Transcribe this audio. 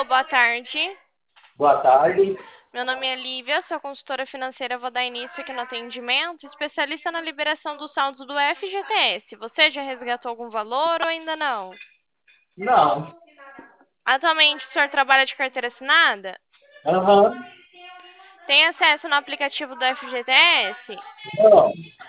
boa tarde. Boa tarde. Meu nome é Lívia, sou consultora financeira, vou dar início aqui no atendimento, especialista na liberação dos saldos do FGTS. Você já resgatou algum valor ou ainda não? Não. Atualmente, o senhor trabalha de carteira assinada? Aham. Tem acesso no aplicativo do FGTS? Não.